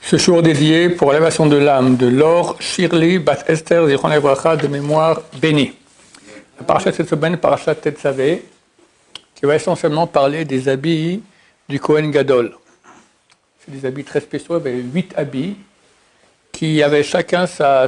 Ce jour dédié pour l'élévation de l'âme de Laure Shirley Bat Esther Zichron Livracha de mémoire bénie. La parashat cette semaine, parashat Tetzavé, qui va essentiellement parler des habits du Kohen Gadol. C'est des habits très spéciaux, il y avait 8 habits qui avaient chacun sa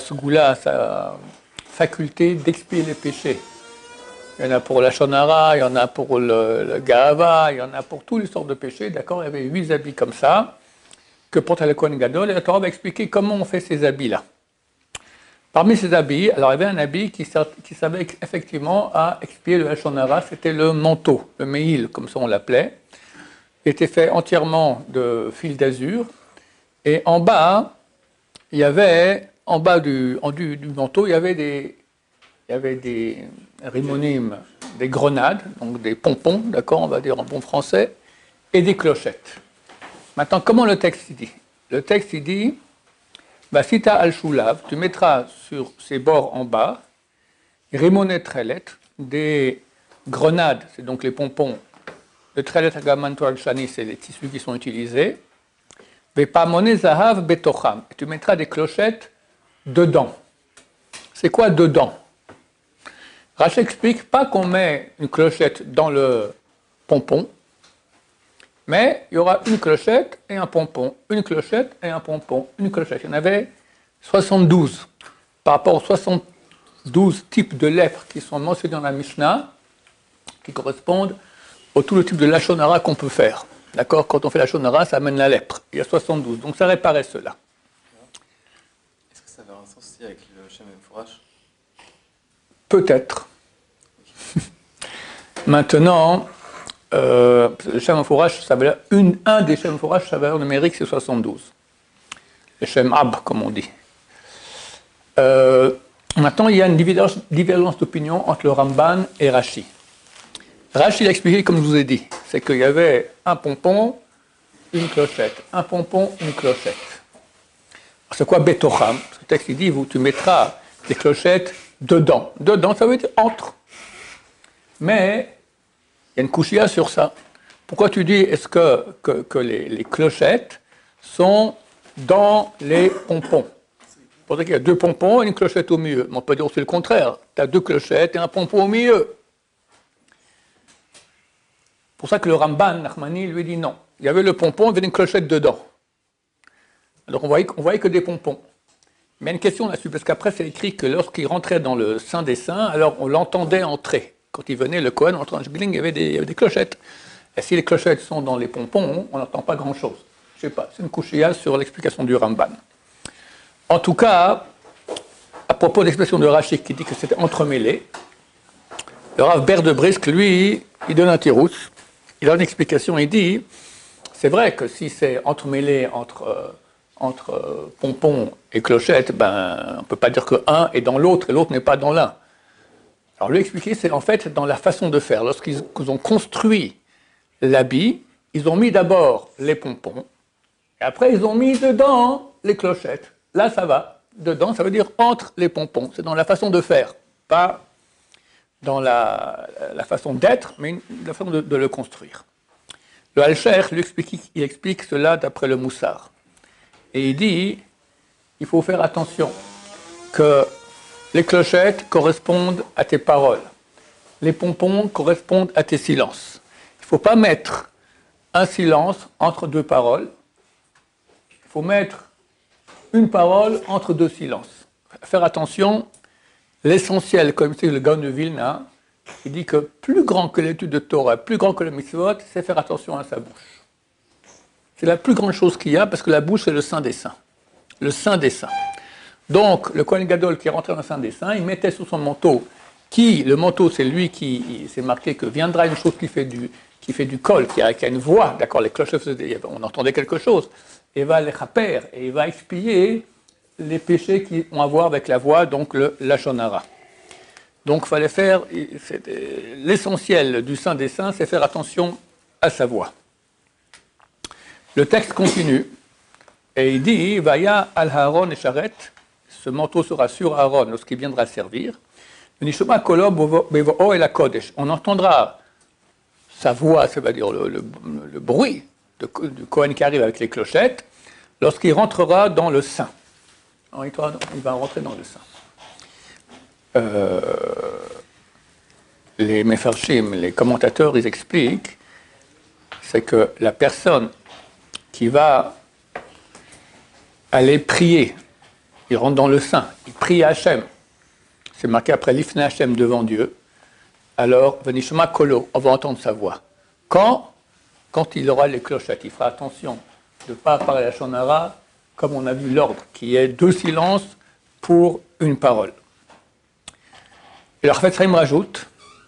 faculté d'expier les péchés. Il y en a pour la Shonara, il y en a pour le Gahava, il y en a pour toutes les sortes de péchés, d'accord? Il y avait 8 habits comme ça que portait le Kohen Gadol, et la Torah va expliquer comment on fait ces habits-là. Parmi ces habits, alors il y avait un habit qui servait effectivement à expier le Shonara, c'était le manteau, le Meïl, comme ça on l'appelait. Il était fait entièrement de fil d'azur, et en bas, il y avait, en bas du manteau, il y avait des rimonim, des grenades, donc des pompons, d'accord, on va dire en bon français, et des clochettes. Maintenant, comment le texte dit? Le texte dit, Basita al-Shulav, tu mettras sur ses bords en bas, rimonet trelet, des grenades, c'est donc les pompons, le trelet agamanto al-shani, c'est les tissus qui sont utilisés, Vepamone zahav betocham, tu mettras des clochettes dedans. C'est quoi dedans? Rashi explique pas qu'on met une clochette dans le pompon, mais il y aura une clochette et un pompon, une clochette et un pompon, une clochette. Il y en avait 72 par rapport aux 72 types de lèpres qui sont mentionnés dans la Mishnah, qui correspondent aux tous les types de lashon hara qu'on peut faire. D'accord? Quand on fait la lashon hara, ça amène la lèpre. Il y a 72, donc ça réparait cela. Est-ce que ça avait un sens aussi avec le Shem Mfourash? Peut-être. Maintenant, le Shem Mfourash, un des Shem Mfourash, sa valeur numérique, c'est 72. Le Shem Ab, comme on dit. Maintenant, il y a une divergence d'opinion entre le Ramban et Rashi. Rashi l'a expliqué comme je vous ai dit, c'est qu'il y avait un pompon, une clochette, un pompon, une clochette. C'est quoi Betocham? Ce texte il dit, tu mettras des clochettes dedans. Dedans, ça veut dire entre. Mais il y a une couchia sur ça. Pourquoi tu dis est-ce que les clochettes sont dans les pompons? Pour dire qu'il y a 2 pompons et une clochette au milieu. Mais on peut dire aussi le contraire. Tu as 2 clochettes et un pompon au milieu. C'est pour ça que le Ramban, Nachmani, lui dit non. Il y avait le pompon, il y avait une clochette dedans. Alors on voyait que des pompons. Mais il y a une question là-dessus, parce qu'après c'est écrit que lorsqu'il rentrait dans le Saint des Saints, alors on l'entendait entrer. Quand il venait, le Kohen, en Gling, il y avait des clochettes. Et si les clochettes sont dans les pompons, on n'entend pas grand-chose. Je ne sais pas, c'est une couchia sur l'explication du Ramban. En tout cas, à propos de l'expression de Rashi qui dit que c'était entremêlé, le Rav Ber de Brisk, lui, il donne un tirousse. Il a une explication, il dit, c'est vrai que si c'est entremêlé entre pompons et clochettes, on ne peut pas dire que un est dans l'autre et l'autre n'est pas dans l'un. Alors lui expliquer, c'est en fait dans la façon de faire. Lorsqu'ils ont construit l'habit, ils ont mis d'abord les pompons, et après ils ont mis dedans les clochettes. Là ça va, dedans ça veut dire entre les pompons, c'est dans la façon de faire, pas dans la façon d'être, mais la façon de le construire. Le Al-Sheikh, il explique cela d'après le Moussar. Et il dit, il faut faire attention que les clochettes correspondent à tes paroles. Les pompons correspondent à tes silences. Il ne faut pas mettre un silence entre 2 paroles. Il faut mettre une parole entre 2 silences. Faire attention. L'essentiel, comme c'est le Gaon de Vilna, il dit que plus grand que l'étude de Torah, plus grand que le mitzvot, c'est faire attention à sa bouche. C'est la plus grande chose qu'il y a, parce que la bouche, c'est le Saint des Saints. Le Saint des Saints. Donc, le Kohen Gadol qui est rentré dans le Saint des Saints, il mettait sous son manteau, le manteau, c'est lui qui s'est marqué que viendra une chose qui fait du col, qui a une voix, d'accord, les cloches, on entendait quelque chose, et va les chaper, et il va expier les péchés qui ont à voir avec la voix, donc le lashon hara. Donc il fallait faire, l'essentiel du Saint des Saints, c'est faire attention à sa voix. Le texte continue, et il dit, Vaya al Aaron et Sharet, ce manteau sera sur Aaron lorsqu'il viendra servir. On entendra sa voix, ça veut dire le bruit du Kohen qui arrive avec les clochettes, lorsqu'il rentrera dans le sein. Alors, il va rentrer dans le sein. Les mefarshim, les commentateurs, ils expliquent, c'est que la personne qui va aller prier, il rentre dans le sein, il prie à Hachem, c'est marqué après l'Ifne Hachem devant Dieu, alors, Venishma Kolo, on va entendre sa voix. Quand il aura les clochettes, il fera attention de ne pas parler la shonara, comme on a vu l'ordre, qui est 2 silences pour une parole. Et le Chafetz Chaim rajoute,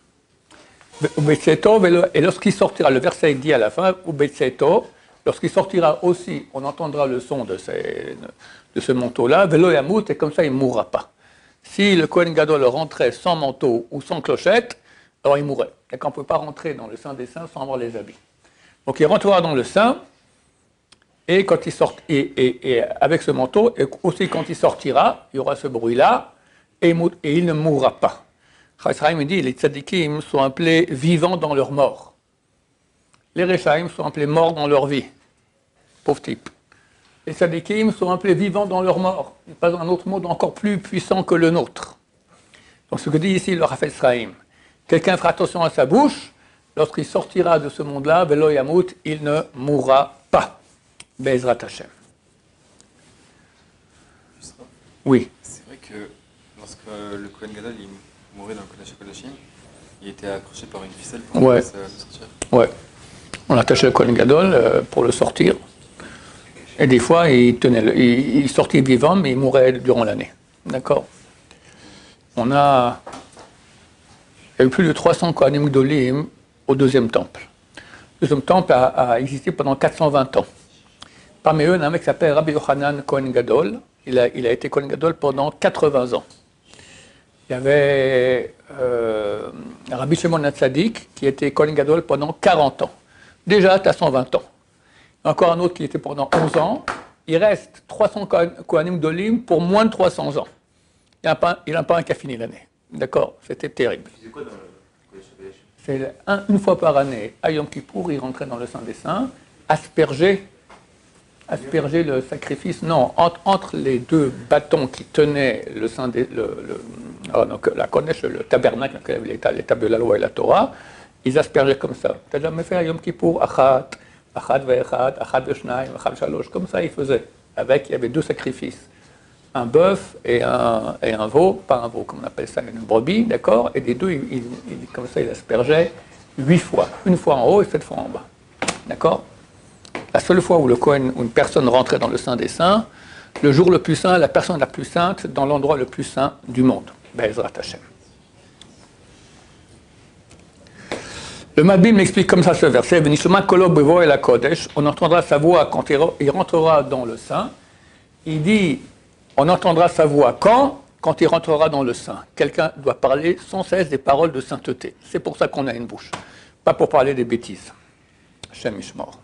et lorsqu'il sortira, le verset dit à la fin, lorsqu'il sortira aussi, on entendra le son de ce manteau-là, Velo Yamut, et comme ça il ne mourra pas. Si le Kohen Gadol rentrait sans manteau ou sans clochette, alors il mourrait. Et qu'on ne peut pas rentrer dans le sein des saints sans avoir les habits. Donc il rentrera dans le sein, et quand il sort, et avec ce manteau, et aussi quand il sortira, il y aura ce bruit-là, et il ne mourra pas. Chasraïm dit, les tzadikim sont appelés vivants dans leur mort. Les rechaïm sont appelés morts dans leur vie. Pauvre type. Les tzadikim sont appelés vivants dans leur mort. Il n'y a pas un autre mot encore plus puissant que le nôtre. Donc ce que dit ici le Chafetz Chaim, quelqu'un fera attention à sa bouche, lorsqu'il sortira de ce monde-là, Velo Yamut, il ne mourra pas. Be'ezrat Hashem. Oui. C'est vrai que lorsque le Kohen Gadol il mourait dans le Kodesh HaKodashim, il était accroché par une ficelle pour Ouais. sortir. Ouais. On attachait le Kohen Gadol pour le sortir. Et des fois, il sortait vivant, mais il mourait durant l'année. D'accord. Il y a eu plus de 300 Kohanim Gdolim au deuxième temple. Le deuxième temple a existé pendant 420 ans. Parmi eux, il y a un mec qui s'appelle Rabbi Yochanan Kohen Gadol. Il a été Kohen Gadol pendant 80 ans. Il y avait Rabbi Shimon HaTzadik qui était Kohen Gadol pendant 40 ans. Déjà, tu as 120 ans. Encore un autre qui était pendant 11 ans. Il reste 300 Kohanim Gdolim pour moins de 300 ans. Il n'y en a pas un qui a fini l'année. D'accord. C'était terrible. C'est quoi dans le Kodesh C'est une fois par année, à Yom Kippour, il rentrait dans le Saint des Saints, asperger le sacrifice, non, entre les deux bâtons qui tenaient le Saint des, donc la Kodesh, le tabernacle, les tables de la loi et la Torah, ils aspergeaient comme ça. Tu n'as jamais fait à Yom Kippour, achat veshnaim, achat shalosh, comme ça ils faisaient. Il y avait 2 sacrifices. Un bœuf et un veau, pas un veau comme on appelle ça, une brebis, d'accord. Et des deux, comme ça, il aspergeait 8 fois. Une fois en haut et 7 fois en bas. D'accord. La seule fois où une personne rentrait dans le Saint des Saints, le jour le plus saint, la personne la plus sainte, dans l'endroit le plus saint du monde. Be'ezrat Hashem. Le Malbim explique comme ça ce verset, Venishma kolo bevo el hakodesh, on entendra sa voix quand il rentrera dans le Saint. Il dit, on entendra sa voix quand il rentrera dans le sein. Quelqu'un doit parler sans cesse des paroles de sainteté. C'est pour ça qu'on a une bouche. Pas pour parler des bêtises. Hashem Ishmor.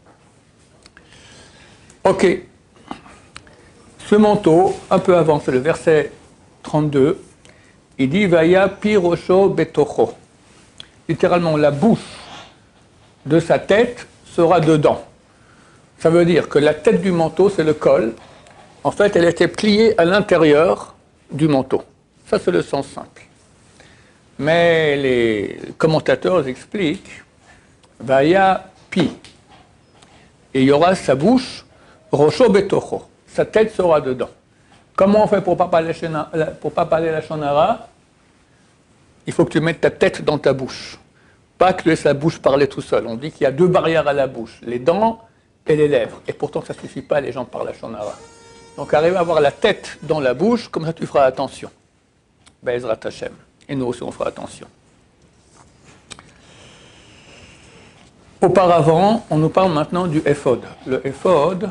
Ok. Ce manteau, un peu avant, c'est le verset 32. Il dit, Vaya pirosho betocho. Littéralement, la bouche de sa tête sera dedans. Ça veut dire que la tête du manteau, c'est le col. En fait, elle était pliée à l'intérieur du manteau. Ça, c'est le sens simple. Mais les commentateurs expliquent Vaya pi. Et il y aura sa bouche, Rocho betocho. Sa tête sera dedans. Comment on fait pour ne pas parler la shonara? Il faut que tu mettes ta tête dans ta bouche. Pas que laisses la bouche parler tout seul. On dit qu'il y a 2 barrières à la bouche, les dents et les lèvres. Et pourtant, ça ne suffit pas, les gens parlent la shonara. Donc, arrive à avoir la tête dans la bouche, comme ça tu feras attention. Be'ezrat Hashem. Et nous aussi, on fera attention. Auparavant, on nous parle maintenant du éphod. Le éphod,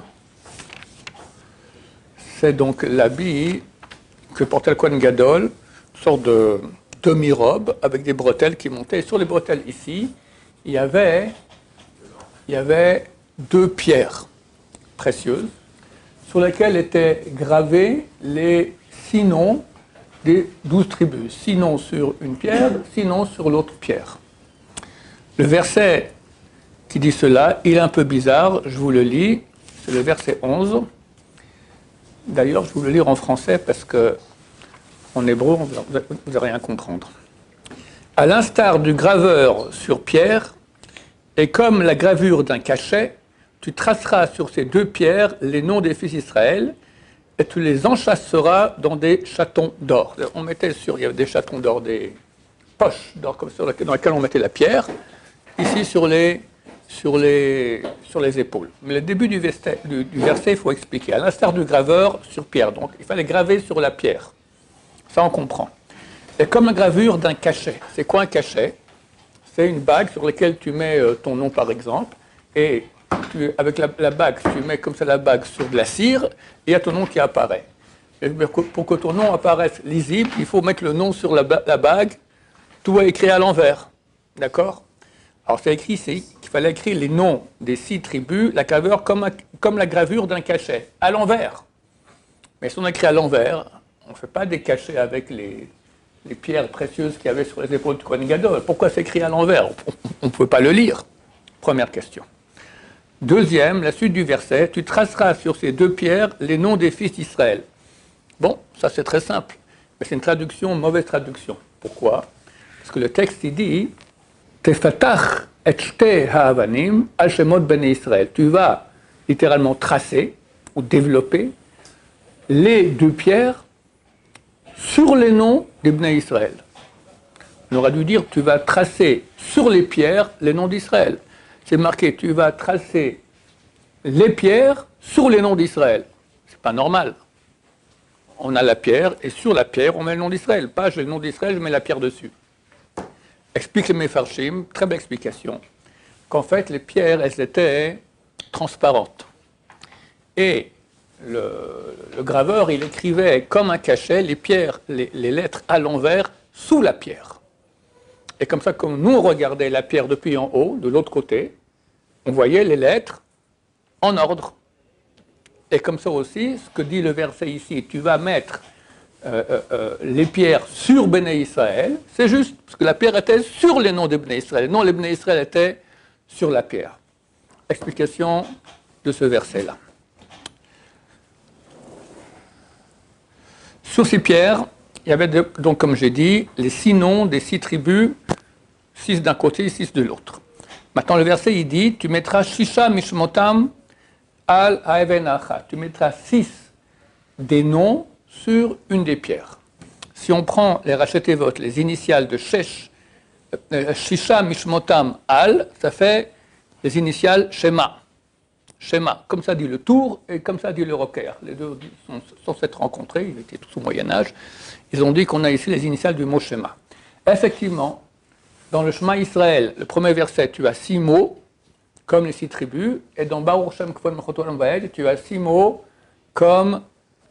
c'est donc l'habit que portait le Kohen Gadol, une sorte de demi-robe avec des bretelles qui montaient. Et sur les bretelles ici, il y avait 2 pierres précieuses sur lesquelles étaient gravés les 6 noms des 12 tribus. 6 noms sur une pierre, 6 noms sur l'autre pierre. Le verset qui dit cela, il est un peu bizarre, je vous le lis, c'est le verset 11. D'ailleurs, je vais vous le lire en français parce que en hébreu, vous n'allez rien comprendre. À l'instar du graveur sur pierre, et comme la gravure d'un cachet, tu traceras sur ces deux pierres les noms des fils d'Israël, et tu les enchâsseras dans des chatons d'or. On mettait il y avait des chatons d'or, des poches d'or comme dans lesquelles on mettait la pierre, ici sur les épaules. Mais le début du verset, il faut expliquer. À l'instar du graveur sur pierre, donc il fallait graver sur la pierre. Ça, on comprend. Et comme la gravure d'un cachet. C'est quoi un cachet? C'est une bague sur laquelle tu mets ton nom, par exemple, et avec la bague, tu mets comme ça la bague sur de la cire, et il y a ton nom qui apparaît. Et pour que ton nom apparaisse lisible, il faut mettre le nom sur la bague, tout est écrit à l'envers. D'accord? Alors c'est écrit ici qu'il fallait écrire les noms des 6 tribus, la gravure comme la gravure d'un cachet, à l'envers. Mais si on écrit à l'envers, on ne fait pas des cachets avec les pierres précieuses qu'il y avait sur les épaules du Kohen Gadol. Pourquoi c'est écrit à l'envers? On ne peut pas le lire. Première question. Deuxième, la suite du verset, tu traceras sur ces 2 pierres les noms des fils d'Israël. Bon, ça c'est très simple, mais c'est une traduction, mauvaise traduction. Pourquoi? Parce que le texte il dit Tefatach et shte ha'avanim al shemot bnei Israël. Tu vas littéralement tracer ou développer les 2 pierres sur les noms des Bnei Israël. On aurait dû dire tu vas tracer sur les pierres les noms d'Israël. C'est marqué tu vas tracer les pierres sur les noms d'Israël. C'est pas normal. On a la pierre et sur la pierre on met le nom d'Israël. Pas j'ai le nom d'Israël, je mets la pierre dessus. Explique les Mefarshim, très belle explication, qu'en fait les pierres elles étaient transparentes. Et le graveur, il écrivait comme un cachet les pierres, les lettres à l'envers sous la pierre. Et comme ça, comme nous on regardait la pierre depuis en haut, de l'autre côté, on voyait les lettres en ordre. Et comme ça aussi, ce que dit le verset ici, tu vas mettre les pierres sur Bnei Israël, c'est juste, parce que la pierre était sur les noms de Bnei Israël. Non, les Bnei Israël étaient sur la pierre. Explication de ce verset-là. Sur ces pierres, il y avait donc, comme j'ai dit, les 6 noms des 6 tribus, 6 d'un côté et 6 de l'autre. Maintenant, le verset, il dit, tu mettras Shisha Mishmotam al Haeven Achat. Tu mettras 6 des noms sur une des pierres. Si on prend les Rachetevot, les initiales de Shisha Mishmotam al, ça fait les initiales Shema. Shema, comme ça dit le Tour et comme ça dit le Roker. Les deux sont s'être rencontrés, ils étaient tous au Moyen-Âge. Ils ont dit qu'on a ici les initiales du mot Shema. Effectivement, dans le Shema Israël, le premier verset, tu as 6 mots, comme les 6 tribus, et dans Baruch Shem Kvod Malchuto Olam Vaed, tu as 6 mots comme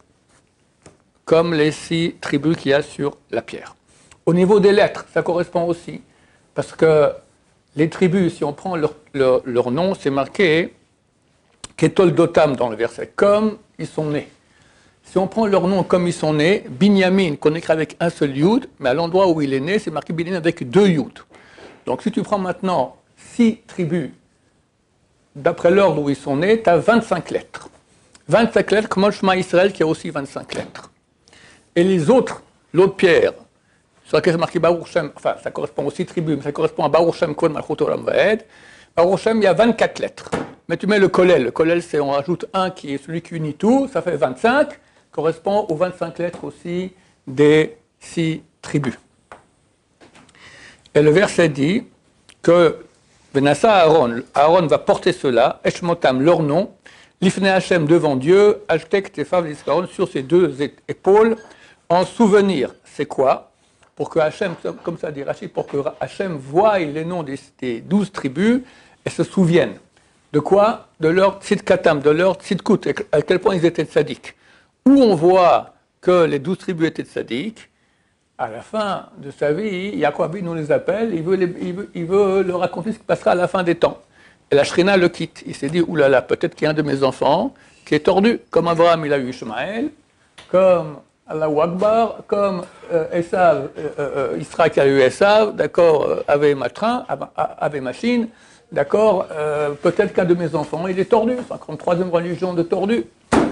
les 6 tribus qu'il y a sur la pierre. Au niveau des lettres, ça correspond aussi, parce que les tribus, si on prend leur nom, c'est marqué Ketol Dotam dans le verset, comme ils sont nés. Si on prend leur nom comme ils sont nés, Binyamin, qu'on écrit avec un seul yud, mais à l'endroit où il est né, c'est marqué Binyamin avec 2 yud. Donc si tu prends maintenant 6 tribus, d'après l'ordre où ils sont nés, tu as 25 lettres. 25 lettres comme le Shema Israël qui a aussi 25 lettres. Et l'autre pierre, sur laquelle c'est marqué Baruch Shem, enfin ça correspond aux 6 tribus, mais ça correspond à Baruch Shem Kvod Malchuto Olam Vaed. Baruch Shem, il y a 24 lettres. Mais tu mets le kollel. Le kollel, c'est on rajoute un qui est celui qui unit tout, ça fait 25, correspond aux 25 lettres aussi des 6 tribus. Et le verset dit que Benassa Aaron va porter cela, Eshmotam, leur nom, Lifnei Hashem devant Dieu, Ashtek Tefav Liskaron sur ses 2 épaules, en souvenir. C'est quoi? Pour que Hashem, comme ça dit Rachid, pour que Hashem voie les noms des 12 tribus et se souvienne. De quoi? De leur tzidkatam, de leur tzidkut, à quel point ils étaient tzadiques. Où on voit que les 12 tribus étaient tzadiques, à la fin de sa vie, Yaakov nous les appelle, il veut leur raconter ce qui passera à la fin des temps. Et la Shrina le quitte. Il s'est dit, oulala, peut-être qu'il y a un de mes enfants qui est tordu, comme Abraham il a eu Ishmaël, comme Allahu Akbar, comme Esav, Israël a eu Esav, d'accord, avait Matrin, avait Machine, d'accord, peut-être qu'un de mes enfants, il est tordu, c'est encore une 3e religion de tordu.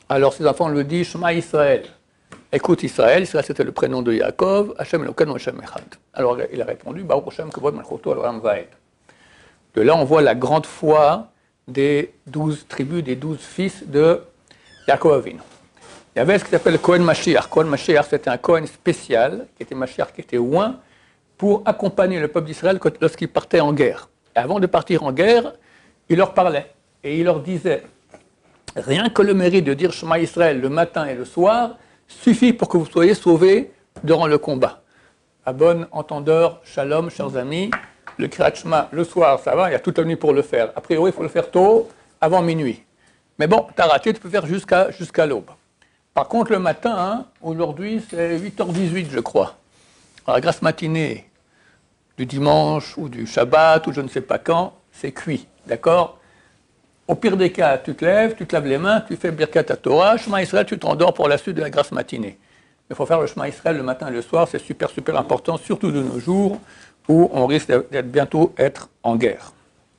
Alors ses enfants lui disent Shema Israël. Écoute Israël, Israël c'était le prénom de Yaakov, Hashem Elokeinu Hashem Echad. Alors il a répondu Baruch Hashem Kavod Malchuto Al-Olam Vaed. De là on voit la grande foi des 12 tribus, des 12 fils de Yaakov Avinu. Il y avait ce qui s'appelle le Kohen Mashiach. Kohen Mashiach c'était un Kohen spécial, qui était Mashiach, qui était oint, pour accompagner le peuple d'Israël lorsqu'il partait en guerre. Et avant de partir en guerre, il leur parlait et il leur disait rien que le mérite de dire Shema Israël le matin et le soir suffit pour que vous soyez sauvés durant le combat. À bon entendeur, shalom, chers amis, le Kriyat Shema le soir, ça va, il y a toute la nuit pour le faire. A priori, il faut le faire tôt, avant minuit. Mais bon, t'as raté, tu peux faire jusqu'à l'aube. Par contre, le matin, hein, aujourd'hui, c'est 8h18, je crois. Alors, la grasse matinée du dimanche ou du Shabbat ou je ne sais pas quand, c'est cuit, d'accord? Au pire des cas, tu te lèves, tu te laves les mains, tu fais Birkat Torah, Shema Israël, tu t'endors pour la suite de la grasse matinée. Il faut faire le Shema Israël le matin et le soir, c'est super, super important, surtout de nos jours où on risque d'être bientôt en guerre.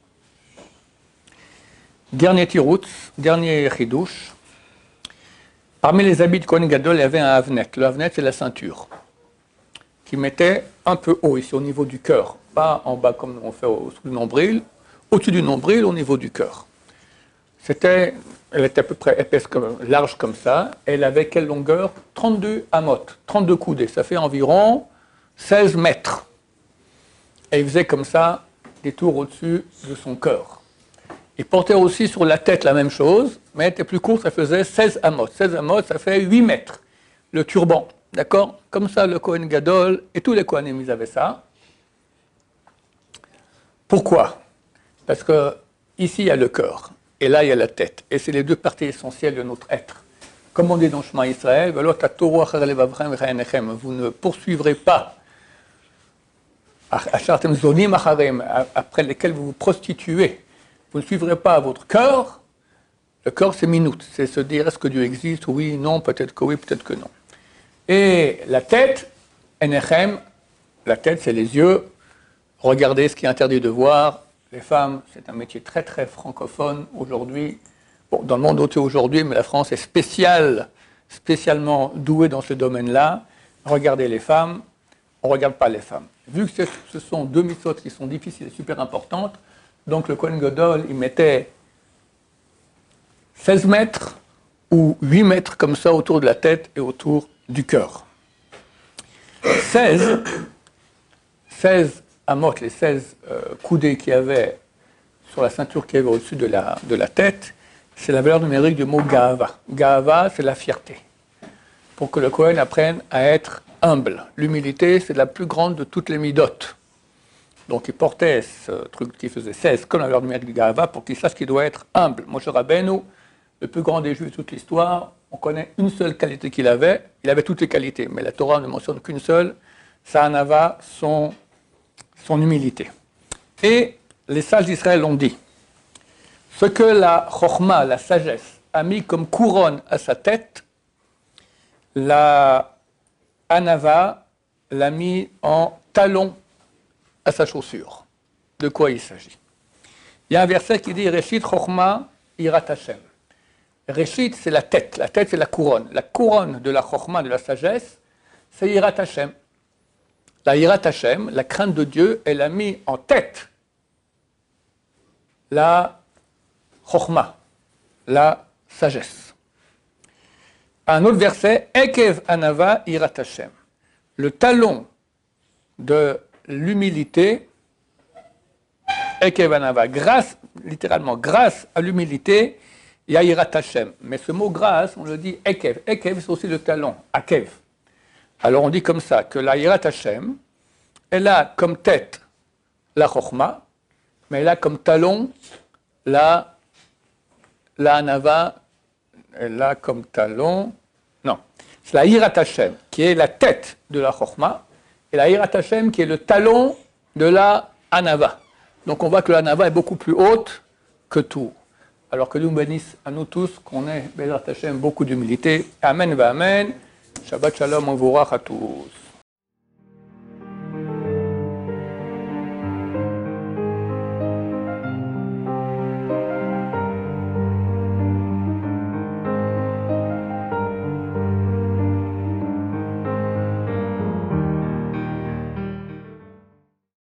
Dernier tirout, dernier chidouche. Parmi les habits de Kohen Gadol, il y avait un havnet. Le havnet, c'est la ceinture, qui mettait un peu haut, ici, au niveau du cœur. Pas en bas comme on fait au-dessus du nombril, au-dessus du nombril, au niveau du cœur. Elle était à peu près épaisse, large comme ça. Elle avait quelle longueur? 32 amot, 32 coudées. Ça fait environ 16 mètres. Et il faisait comme ça des tours au-dessus de son cœur. Il portait aussi sur la tête la même chose, mais elle était plus courte, ça faisait 16 amot. 16 amot, ça fait 8 mètres. Le turban, d'accord? Comme ça, le Kohen Gadol et tous les Kohanim, ils avaient ça. Pourquoi? Parce que ici, il y a le cœur. Et là, il y a la tête. Et c'est les deux parties essentielles de notre être. Comme on dit dans Shema Israël, vous ne poursuivrez pas après lesquels vous vous prostituez. Vous ne suivrez pas votre cœur. Le cœur, c'est minute. C'est se dire, est-ce que Dieu existe? Oui, non, peut-être que oui, peut-être que non. Et la tête, enechem, la tête, c'est les yeux. Regardez ce qui est interdit de voir. Les femmes, c'est un métier très très francophone aujourd'hui. Bon, dans le monde entier aujourd'hui, mais la France est spécialement douée dans ce domaine-là. Regardez les femmes, on ne regarde pas les femmes. Vu que ce sont deux mitzvot qui sont difficiles et super importantes, donc le Kohen Gadol, il mettait 16 mètres ou 8 mètres comme ça autour de la tête et autour du cœur. 16 amot, les 16 coudées qu'il y avait sur la ceinture qu'il y avait au-dessus de la tête, c'est la valeur numérique du mot Gahava. Gahava, c'est la fierté. Pour que le Kohen apprenne à être humble. L'humilité, c'est la plus grande de toutes les midotes. Donc il portait ce truc qui faisait 16 comme la valeur numérique du Gahava pour qu'il sache qu'il doit être humble. Moshe Rabbeinu, le plus grand des Juifs de toute l'histoire, on connaît une seule qualité qu'il avait. Il avait toutes les qualités, mais la Torah ne mentionne qu'une seule. Sa hanava, son humilité. Et les sages d'Israël ont dit, ce que la chokhma, la sagesse, a mis comme couronne à sa tête, la hanava l'a mis en talon à sa chaussure. De quoi il s'agit? Il y a un verset qui dit, Reshit chokhma irat Hashem. Reshit, c'est la tête c'est la couronne. La couronne de la chokhma, de la sagesse, c'est irat Hashem. La Yirat Hashem, la crainte de Dieu, elle a mis en tête la Chokhma, la sagesse. Un autre verset, Ekev Anava Yirat Hashem. Le talon de l'humilité, Ekev Anava, littéralement, grâce à l'humilité, il y a Yirat Hashem. Mais ce mot grâce, on le dit Ekev. Ekev, c'est aussi le talon, Akev. Alors on dit comme ça, que la Yirat Hashem, elle a comme tête la Chokhma, mais elle a comme talon la Hanava, elle a comme talon, non, c'est la Yirat Hashem qui est la tête de la Chokhma, et la Yirat Hashem qui est le talon de la Hanava. Donc on voit que la Hanava est beaucoup plus haute que tout. Alors que Dieu nous bénisse à nous tous, qu'on ait, Bezrat Hashem, beaucoup d'humilité. Amen va Amen. Shabbat Shalom, on vous à tous.